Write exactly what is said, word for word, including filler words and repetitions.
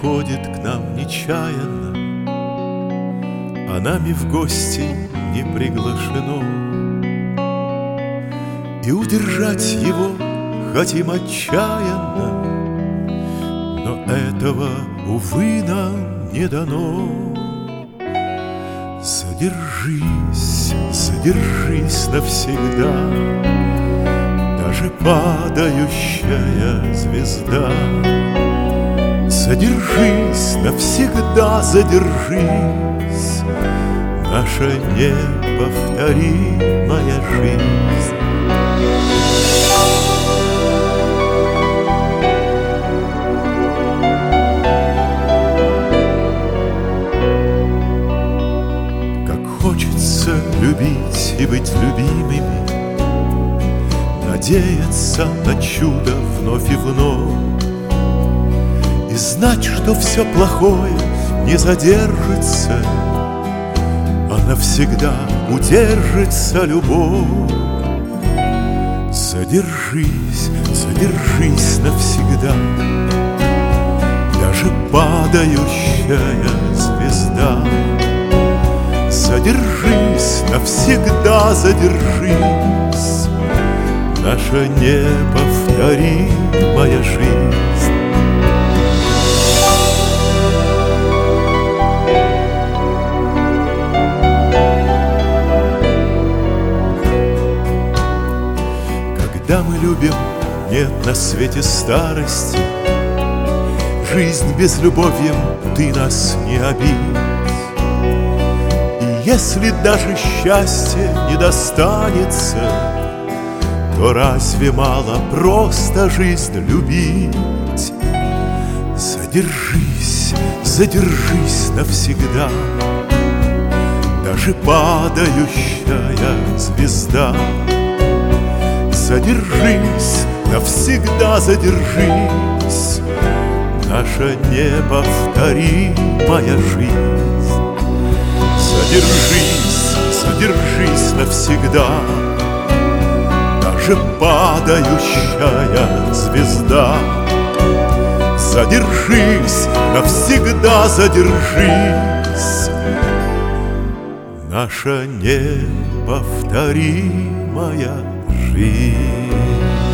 приходит к нам нечаянно, а нами в гости не приглашено. И удержать его хотим отчаянно, но этого, увы, нам не дано. Задержись, задержись навсегда, даже падающая звезда. Задержись, навсегда задержись, наша неповторимая жизнь. Хочется любить и быть любимыми, надеяться на чудо вновь и вновь, и знать, что все плохое не задержится, а навсегда удержится любовь. Задержись, задержись навсегда, даже падающая звезда. Задержись, навсегда задержись, наша неповторимая жизнь. Когда мы любим, нет на свете старости, жизнь безлюбовьем ты нас не обидь. Если даже счастье не достанется, то разве мало просто жизнь любить? Задержись, задержись навсегда, даже падающая звезда. Задержись, навсегда задержись, наша неповторимая жизнь. Задержись, задержись навсегда, даже падающая звезда. Задержись, навсегда задержись, наша неповторимая жизнь.